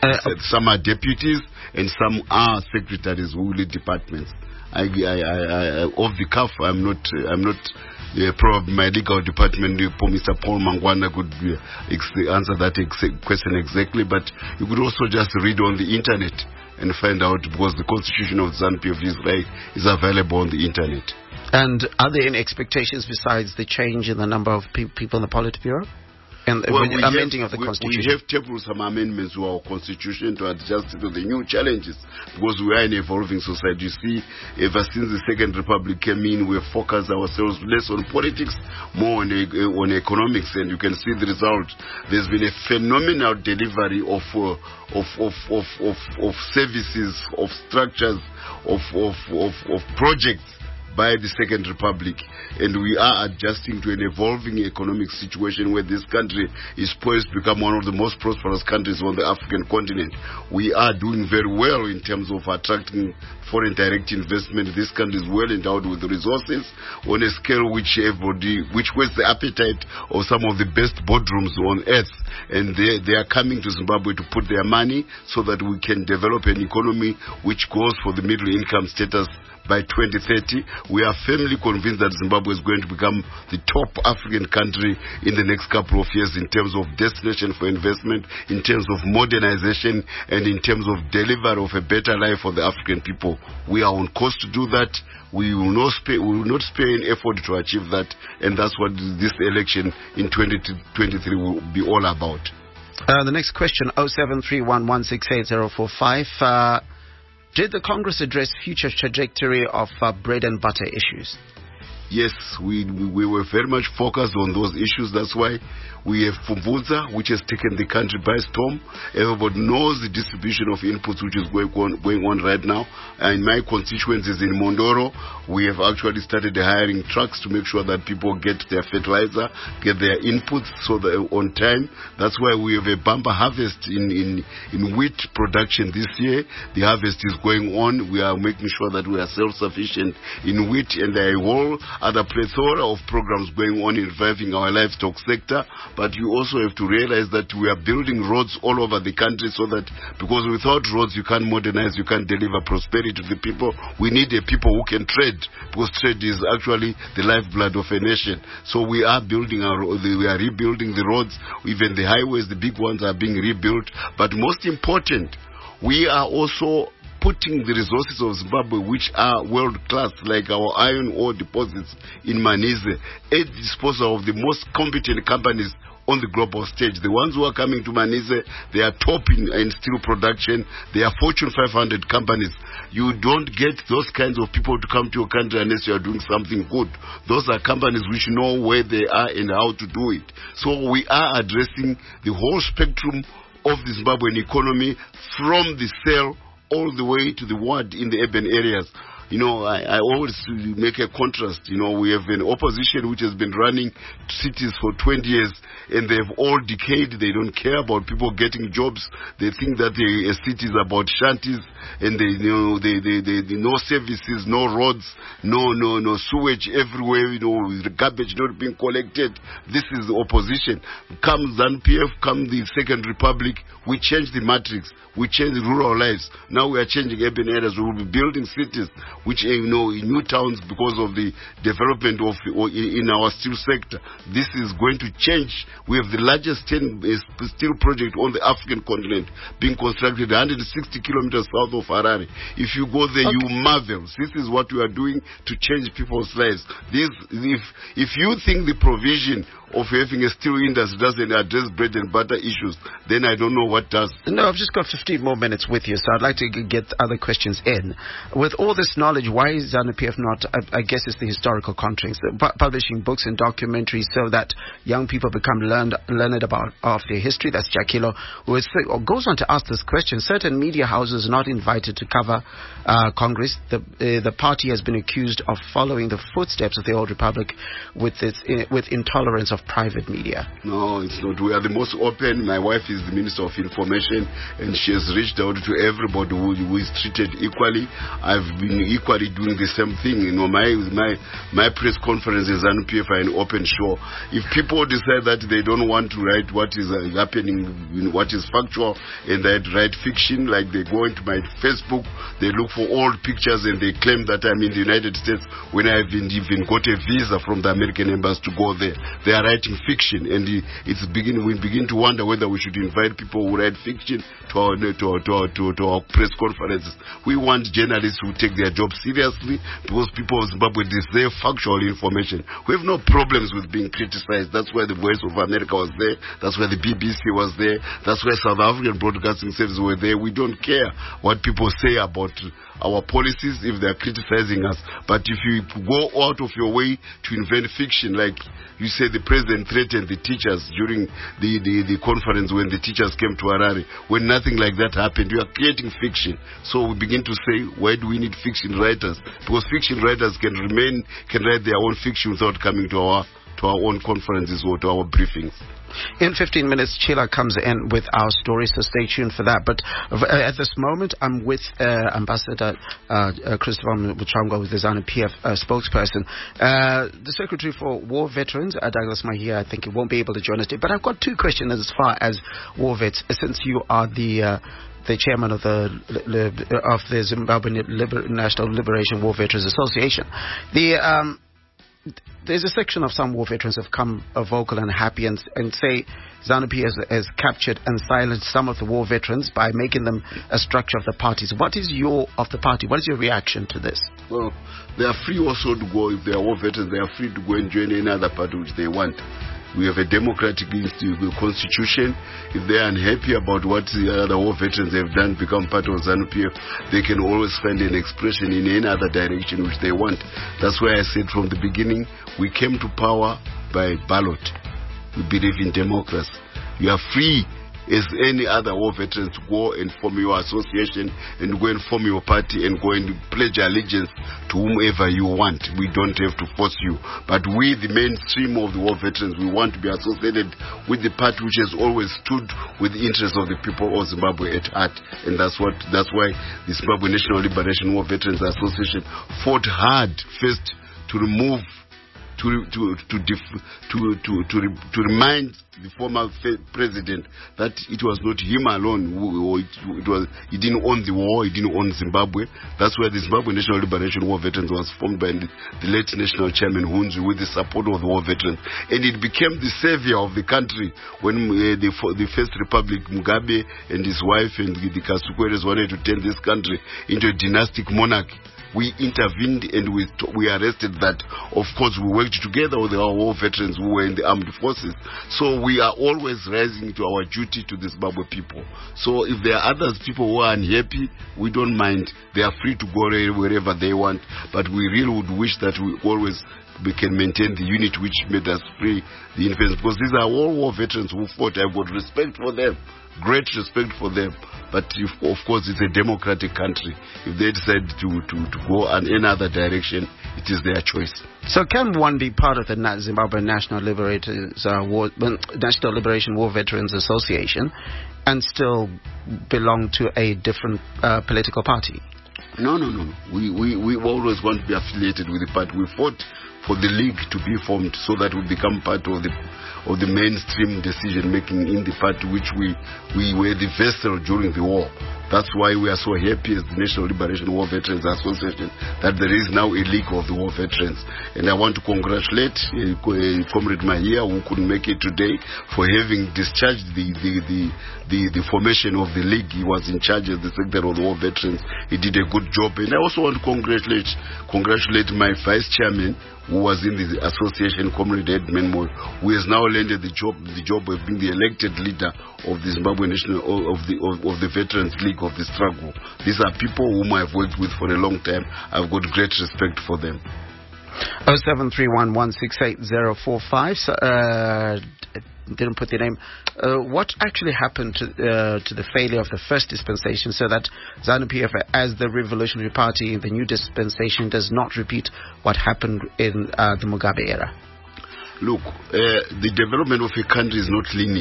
Uh, some are deputies and some are secretaries who lead departments. I, I, I, I, off the cuff, I'm not, I'm not. Uh, probably my legal department, uh, Mister Paul Mangwana, could uh, ex- answer that ex- question exactly. But you could also just read on the internet and find out, because the constitution of ZANU-P F is, right, is available on the internet. And are there any expectations besides the change in the number of pe- people in the Politburo? And well, the amending have, of the we, constitution? We have tabled some amendments to our constitution to adjust to the new challenges, because we are an evolving society. You see, ever since the Second Republic came in, we have focused ourselves less on politics, more on, uh, on economics, and you can see the result. There's been a phenomenal delivery of uh, of, of, of, of, of services, of structures, of, of, of, of projects by the Second Republic, and we are adjusting to an evolving economic situation where this country is poised to become one of the most prosperous countries on the African continent. We are doing very well in terms of attracting foreign direct investment. This country is well endowed with resources on a scale which everybody, which was the appetite of some of the best boardrooms on earth, and they, they are coming to Zimbabwe to put their money so that we can develop an economy which goes for the middle income status by twenty thirty. We are firmly convinced that Zimbabwe is going to become the top African country in the next couple of years in terms of destination for investment, in terms of modernization, and in terms of delivery of a better life for the African people. We are on course to do that. We will not spare, we will not spare an effort to achieve that, and that's what this election in twenty twenty-three will be all about. Uh, the next question, oh seven three one one six eight zero four five. Uh, Did the Congress address future trajectory of uh, bread and butter issues? Yes, we, we we were very much focused on those issues. That's why we have Pfumvudza, which has taken the country by storm. Everybody knows the distribution of inputs which is going on, going on right now. And my constituencies in Mondoro, we have actually started hiring trucks to make sure that people get their fertilizer, get their inputs so that on time. That's why we have a bumper harvest in, in, in wheat production this year. The harvest is going on. We are making sure that we are self-sufficient in wheat, and there are a whole other plethora of programs going on in reviving our livestock sector. But you also have to realize that we are building roads all over the country, so that, because without roads you can't modernize, you can't deliver prosperity to the people. We need a people who can trade, because trade is actually the lifeblood of a nation. So we are building our, we are rebuilding the roads, even the highways, the big ones are being rebuilt. But most important, we are also putting the resources of Zimbabwe, which are world-class, like our iron ore deposits in Manise, at the disposal of the most competent companies on the global stage. The ones who are coming to Manise, they are top in, in steel production. They are Fortune five hundred companies. You don't get those kinds of people to come to your country unless you are doing something good. Those are companies which know where they are and how to do it. So we are addressing the whole spectrum of the Zimbabwean economy, from the cell all the way to the ward in the urban areas. You know, I, I always make a contrast. You know, we have an opposition which has been running cities for twenty years, and they've all decayed. They don't care about people getting jobs. They think that the, a city is about shanties, and they, you know, they, they, they, they, no services, no roads, no, no, no sewage everywhere. You know, the garbage not being collected. This is the opposition. Come ZANU-P F, come the Second Republic, we change the matrix. We change the rural lives. Now we are changing urban areas. We will be building cities, which, you know, in new towns, because of the development of or in our steel sector. This is going to change. We have the largest steel project on the African continent being constructed one hundred sixty kilometers south of Harare. If you go there, okay, you marvel. This is what we are doing to change people's lives. This, if if you think the provision of having a steel industry doesn't address bread and butter issues, then I don't know what does. No, I've just got fifteen more minutes with you, so I'd like to g- get other questions in. With all this knowledge, why is ZANU-P F not, I, I guess it's the historical context, pu- publishing books and documentaries so that young people become learned, learned about of their history? That's Jakilo, who is, or goes on to ask this question. Certain media houses not invited to cover uh, Congress. The, uh, the party has been accused of following the footsteps of the old republic with its uh, with intolerance of private media. No, it's not. We are the most open. My wife is the Minister of Information, and she has reached out to everybody who, who is treated equally. I've been equally doing the same thing. You know, my my my press conference is ZANU P F are an open show. If people decide that they don't want to write what is uh, happening, you know, what is factual, and they write fiction, like they go into my Facebook, they look for old pictures and they claim that I'm in the United States when I haven't even got a visa from the American embassy to go there. They are writing fiction, and it's begin, we begin to wonder whether we should invite people who write fiction to our, to our, to our, to, to our press conferences. We want journalists who take their job seriously, because people of Zimbabwe deserve factual information. We have no problems with being criticized. That's why the Voice of America was there. That's why the B B C was there. That's why South African Broadcasting Service were there. We don't care what people say about our policies if they are criticizing us. But if you go out of your way to invent fiction, like you say the president threatened the teachers during the, the, the conference when the teachers came to Harare, when nothing like that happened, you are creating fiction. So we begin to say, why do we need fiction writers? Because fiction writers can remain, can write their own fiction without coming to our to our own conferences or to our briefings. In fifteen minutes, Chila comes in with our story, so stay tuned for that. But uh, at this moment, I'm with uh, Ambassador uh, uh, Christopher Muchangwa, who's the ZANU P F uh, spokesperson. Uh, the Secretary for War Veterans, uh, Douglas Mahia, I think he won't be able to join us today. But I've got two questions as far as war vets, since you are the uh, the chairman of the of the Zimbabwe Liber- National Liberation War Veterans Association. The um, There's a section of some war veterans have come uh, vocal and happy and, and say ZANU P F has, has captured and silenced some of the war veterans by making them a structure of the parties. What is your of the party? What is your reaction to this? Well, they are free also to go, if they are war veterans, they are free to go and join any other party which they want. We have a democratic constitution. If they are unhappy about what the other war veterans have done, become part of ZANU P F, they can always find an expression in any other direction which they want. That's why I said from the beginning, we came to power by ballot. We believe in democracy. You are free as any other war veteran to go and form your association and go and form your party and go and pledge allegiance to whomever you want. We don't have to force you. But we, the mainstream of the war veterans, we want to be associated with the party which has always stood with the interests of the people of Zimbabwe at heart. And that's what that's why the Zimbabwe National Liberation War Veterans Association fought hard first to remove To to to def- to to to, re- to remind the former fe- president that it was not him alone who, or it, it was he didn't own the war, he didn't own Zimbabwe. That's why the Zimbabwe National Liberation War Veterans was formed by the, the late national chairman Hunzi with the support of the war veterans, and it became the savior of the country when uh, the the first republic Mugabe and his wife and the, the Kasukweres wanted to turn this country into a dynastic monarchy. We intervened and we t- we arrested that. Of course, we worked together with our war veterans who were in the armed forces. So we are always rising to our duty to the Zimbabwe people. So if there are others people who are unhappy, we don't mind. They are free to go wherever they want. But we really would wish that we always we can maintain the unit which made us free, the independence. Because these are all war veterans who fought. I've got respect for them. Great respect for them. But if, of course, it's a democratic country. If they decide to, to, to go in another direction, it is their choice. So can one be part of the Zimbabwe National Liberators, uh, War, National Liberation War Veterans Association and still belong to a different uh, political party? No, no, no. We, we, we always want to be affiliated with the party. We fought for the league to be formed so that we become part of the of the mainstream decision making in the party which we we were the vessel during the war. That's why we are so happy as the National Liberation War Veterans Association that there is now a league of the war veterans. And I want to congratulate uh, Comrade Mahia, who couldn't make it today, for having discharged the the, the the the formation of the league. He was in charge as the Secretary of the War Veterans. He did a good job. And I also want to congratulate congratulate my Vice Chairman, who was in the association, Comrade Edmund Moyo, who has now landed the job the job of being the elected leader of the Zimbabwe National of the of, of the Veterans League of the struggle. These are people whom I've worked with for a long time. I've got great respect for them. oh seven three one, one six eight zero four five. So, uh, didn't put the name. Uh, what actually happened to uh, to the failure of the first dispensation so that ZANU P F, as the Revolutionary Party in the new dispensation, does not repeat what happened in uh, the Mugabe era? Look, uh, the development of a country is not linear.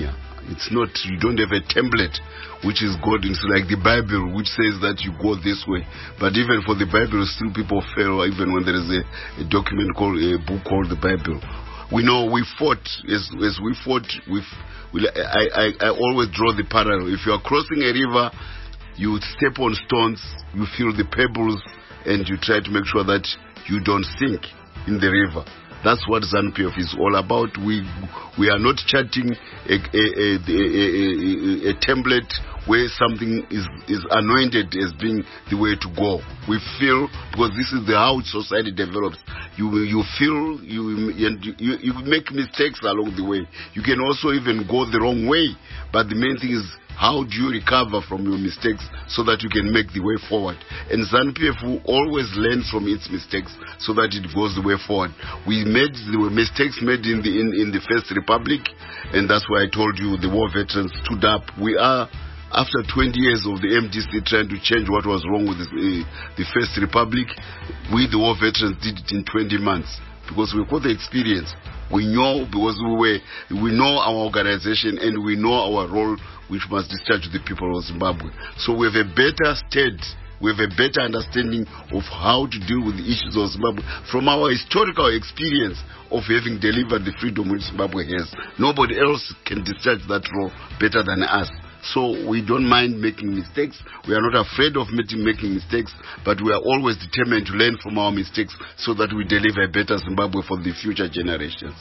It's not, you don't have a template which is God. It's like the Bible, which says that you go this way. But even for the Bible, still people fail, even when there is a, a document called, a book called the Bible. We know we fought, as, as we fought, with, we, I, I, I always draw the parallel. If you are crossing a river, you step on stones, you feel the pebbles, and you try to make sure that you don't sink in the river. That's what ZANU P F is all about. We we are not charting a, a, a, a, a, a template where something is, is anointed as being the way to go. We feel, because this is the how society develops, you you feel, you, you, you make mistakes along the way. You can also even go the wrong way, but the main thing is, how do you recover from your mistakes so that you can make the way forward? And ZANU P F always learns from its mistakes so that it goes the way forward. We made the mistakes made in the in, in the First Republic, and that's why I told you the war veterans stood up. We are, after twenty years of the M D C trying to change what was wrong with the, uh, the First Republic, we the war veterans did it in twenty months because we got the experience. We know, because we were, we know our organization and we know our role which must discharge to the people of Zimbabwe. So we have a better state, we have a better understanding of how to deal with the issues of Zimbabwe from our historical experience of having delivered the freedom which Zimbabwe has. Nobody else can discharge that role better than us. So we don't mind making mistakes. We are not afraid of making, making mistakes, but we are always determined to learn from our mistakes so that we deliver a better Zimbabwe for the future generations.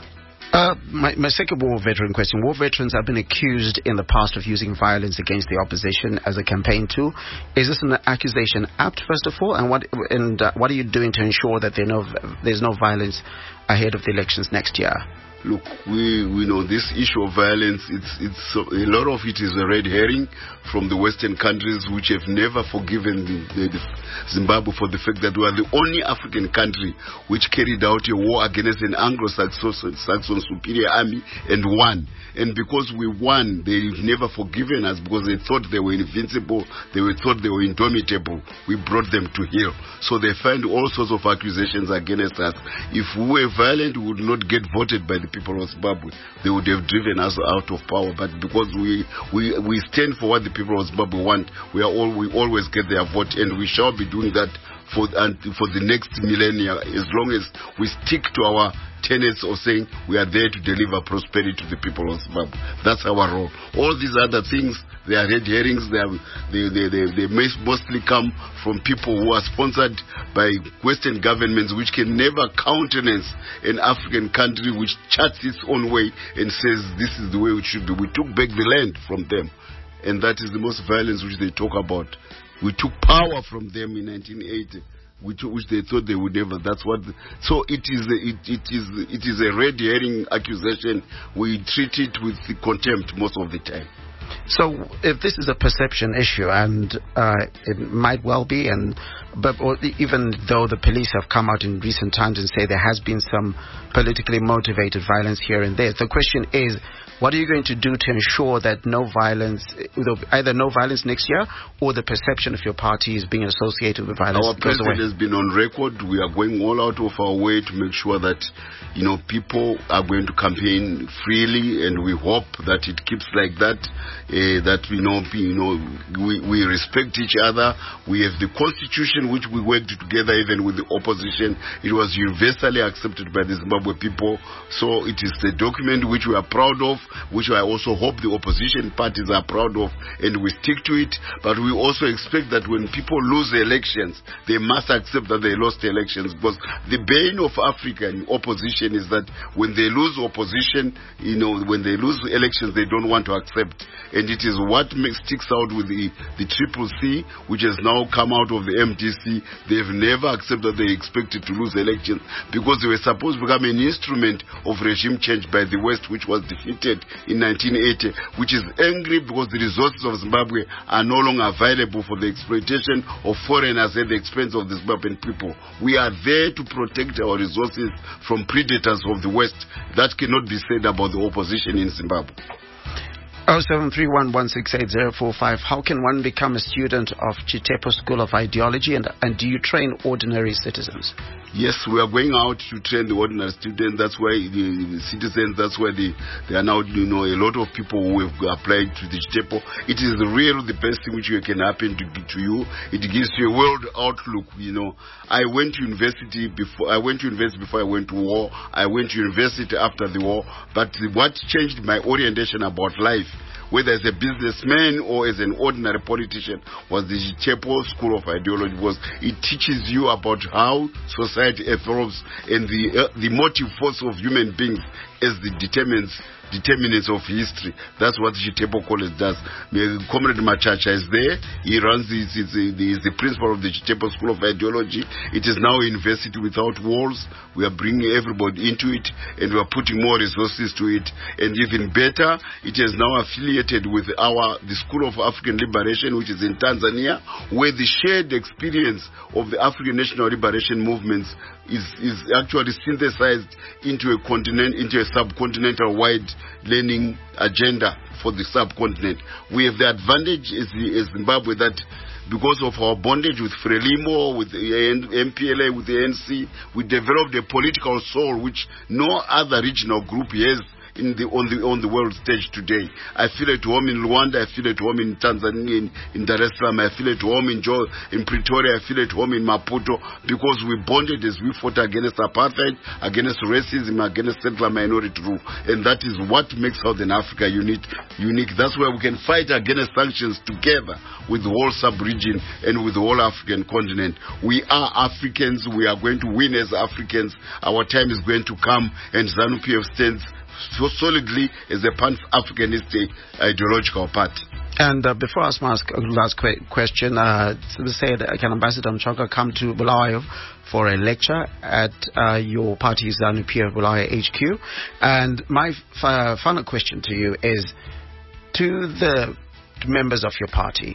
Uh, my, my second war veteran question. War veterans have been accused in the past of using violence against the opposition as a campaign tool. Is this an accusation apt, first of all? And what and uh, what are you doing to ensure that there no, there's no violence ahead of the elections next year? Look, we we know this issue of violence, it's it's uh, a lot of it is a red herring from the Western countries which have never forgiven the, the, the Zimbabwe for the fact that we are the only African country which carried out a war against an Anglo-Saxon Saxon superior army and won. And because we won, they've never forgiven us because they thought they were invincible, they were thought they were indomitable. We brought them to heel. So they find all sorts of accusations against us. If we were violent, we would not get voted by the people of Zimbabwe. They would have driven us out of power. But because we we, we stand for what the people of Zimbabwe want, we are all we always get their vote, and we shall be doing that for and for the next millennia, as long as we stick to our tenets of saying we are there to deliver prosperity to the people of Zimbabwe. That's our role. All these other things, they are red herrings. They, are, they, they, they, they mostly come from people who are sponsored by Western governments which can never countenance an African country which charts its own way and says this is the way it should be. We took back the land from them, and that is the most violence which they talk about. We took power from them in nineteen eighty. Which, which they thought they would never. That's what. The, so it is. A, it, it is. It is a red herring accusation. We treat it with contempt most of the time. So, if this is a perception issue, and uh, it might well be, and but or even though the police have come out in recent times and say there has been some politically motivated violence here and there, the question is, what are you going to do to ensure that no violence, either no violence next year, or the perception of your party is being associated with violence? Our president has been on record. We are going all out of our way to make sure that, you know, people are going to campaign freely, and we hope that it keeps like that. Uh, that we know, you know, we, we respect each other. We have the constitution which we worked together even with the opposition. It was universally accepted by the Zimbabwe people. So it is a document which we are proud of, which I also hope the opposition parties are proud of, and we stick to it. But we also expect that when people lose the elections, they must accept that they lost the elections, because the bane of African opposition is that when they lose opposition, you know, when they lose elections, they don't want to accept. And it is what makes, sticks out with the, the Triple C, which has now come out of the M D C. They've never accepted they expected to lose elections because they were supposed to become an instrument of regime change by the West, which was defeated in nineteen eighty, which is angry because the resources of Zimbabwe are no longer available for the exploitation of foreigners at the expense of the Zimbabwean people. We are there to protect our resources from predators of the West. That cannot be said about the opposition in Zimbabwe. oh seven three one, one six eight zero four five. How can one become a student of Chitepo School of Ideology, and, and do you train ordinary citizens? Yes, we are going out to train the ordinary students. That's why the, the citizens, that's why they, they are now, you know, a lot of people who have applied to the Chitepo. It is really the best thing which can happen to, to you. It gives you a world outlook, you know. I went to university before, I went to university before I went to war. I went to university after the war. But what changed my orientation about life, whether as a businessman or as an ordinary politician, was the Chitepo School of Ideology. Was it teaches you about how society evolves and the uh, the motive force of human beings as the determines determinants of history. That's what Chitepo College does. The Comrade Machacha is there. He runs, he is the, the principal of the Chitepo School of Ideology. It is now a university without walls. We are bringing everybody into it, and we are putting more resources to it. And even better, it is now affiliated with our the School of African Liberation, which is in Tanzania, where the shared experience of the African National Liberation movements is, is actually synthesized into a continent, into a subcontinental wide learning agenda for the subcontinent. We have the advantage as, as Zimbabwe that because of our bondage with Frelimo, with the M P L A, with the N C, we developed a political soul which no other regional group has in the on the on the world stage today. I feel at home in Rwanda, I feel at home in Tanzania, in, in Dar es Salaam, I feel at home in jo- in Pretoria, I feel at home in Maputo, because we bonded as we fought against apartheid, against racism, against settler minority rule. And that is what makes Southern Africa unique. unique. That's why we can fight against sanctions together with the whole sub-region and with the whole African continent. We are Africans, we are going to win as Africans. Our time is going to come, and ZANU-P F stands so solidly as a pan-Africanist ideological party. And uh, before I ask my last que- question, uh, said, uh, can Ambassador Mchanga come to Bulawayo for a lecture at uh, your party's ZANU-P F Bulawayo H Q? And my f- uh, final question to you is, to the members of your party,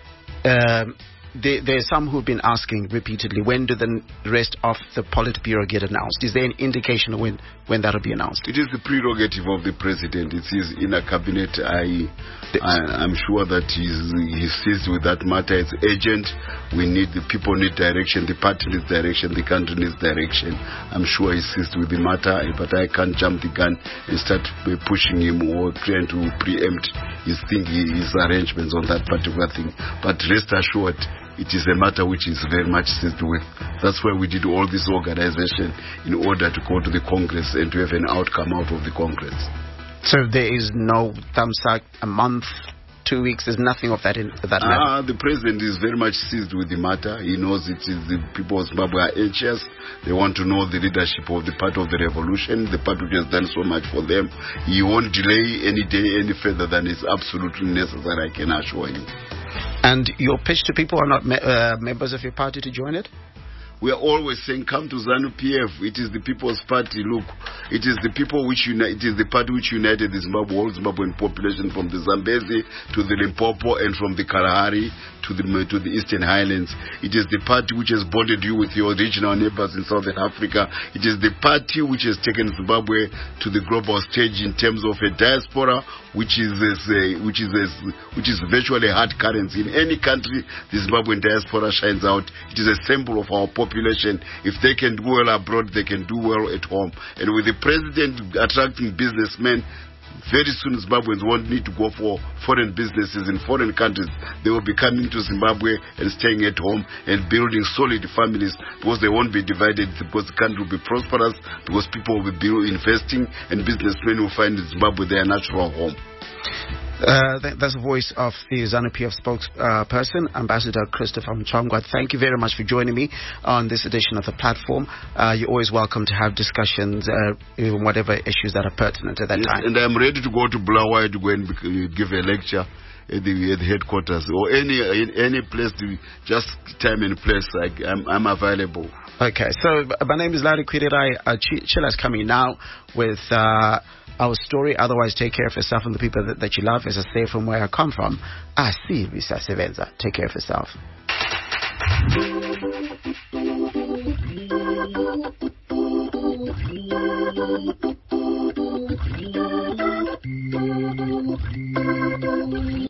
um, There, there are some who've been asking repeatedly, when do the rest of the Politburo get announced? Is there an indication of when, when that will be announced? It is the prerogative of the president. It's his inner cabinet. I, I, I'm sure that he's, he's seized with that matter. It's urgent. We need, the people need direction. The party needs direction. The country needs direction. I'm sure he's seized with the matter, but I can't jump the gun and start pushing him or trying to preempt his, thing, his arrangements on that particular thing. But rest assured, it is a matter which is very much seized with. That's why we did all this organization, in order to go to the Congress and to have an outcome out of the Congress. So there is no thumbs up, a month, two weeks, there's nothing of that in that matter? Ah, the president is very much seized with the matter. He knows it is the people of Zimbabwe are anxious. They want to know the leadership of the part of the revolution, the part which has done so much for them. He won't delay any day any further than is absolutely necessary, I can assure you. And your pitch to people are not me- uh, members of your party to join it? We are always saying, come to ZANU-P F. It is the People's Party. Look, it is the people which unite. It is the party which united the Zimbabwe, whole Zimbabwean population, from the Zambezi to the Limpopo and from the Kalahari to the to the Eastern Highlands. It is the party which has bonded you with your regional neighbors in Southern Africa. It is the party which has taken Zimbabwe to the global stage in terms of a diaspora, which is as, uh, which is as, which is virtually hard currency in any country. The Zimbabwean diaspora shines out. It is a symbol of our population. If they can do well abroad, they can do well at home. And with the president attracting businessmen, very soon Zimbabweans won't need to go for foreign businesses in foreign countries. They will be coming to Zimbabwe and staying at home and building solid families, because they won't be divided, because the country will be prosperous, because people will be investing, and businessmen will find Zimbabwe their natural home. Uh, th- that's the voice of the ZANU-P F spokesperson, uh, Ambassador Christopher Mchangwa. Thank you very much for joining me on this edition of the platform. Uh, you're always welcome to have discussions uh, in whatever issues that are pertinent at that Yes, time. and I'm ready to go to Bulawayo to go and give a lecture at the, at the headquarters, or any any place, to, just time and place. I, I'm, I'm available. Okay, so my name is Larry Kwidirai. Uh, Ch- Chilla's coming now with uh, our story. Otherwise, take care of yourself and the people that, that you love. As I say, from where I come from, Asi Visasevenza. Take care of yourself.